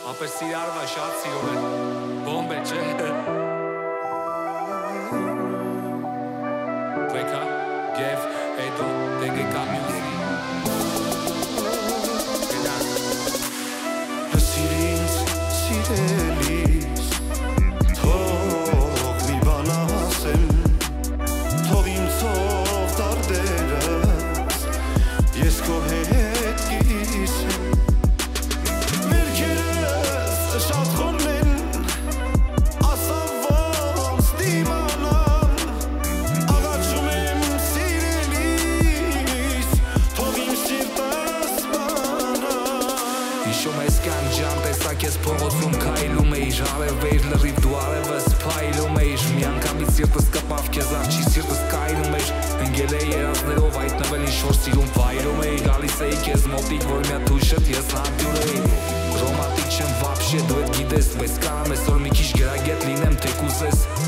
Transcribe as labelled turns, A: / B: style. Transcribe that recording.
A: Ապեր սիրարվա շատ սիրում են Բոմբ է չէ Տրեքա Գև հետո դեգեկա մյուսի
B: Լսիր ինձ սիրելիս Թող մի բան ասեմ Թող իմ ցող դարդերս Ես քո հետ կիսեմ Շատ խորն են, ասավ ոնց դիմանամ Աղաչում եմ սիրելիս, թող իմ սիրտս բանամ
A: Հիշում ես կան ջան, տեսակ ես փողոցում քայլում էիր Արև էիր լրիվ դու արևս փայլում էիր Մի անգամից սիրտս կպավ քեզ արջի սիրտս կայնում էր Ընկել էի երազներով հայտնվել ինչ-որ սիրուն վայրում էի Գալիս էի քեզ մոտիկ, որ միա թույշըտ ես հանդյուր էի Ռոմանտիկ չեմ վաբշե, դու էդ գիտես Բայց կարամ ես որ մի քիչ գրագետ լինեմ, թե կուզես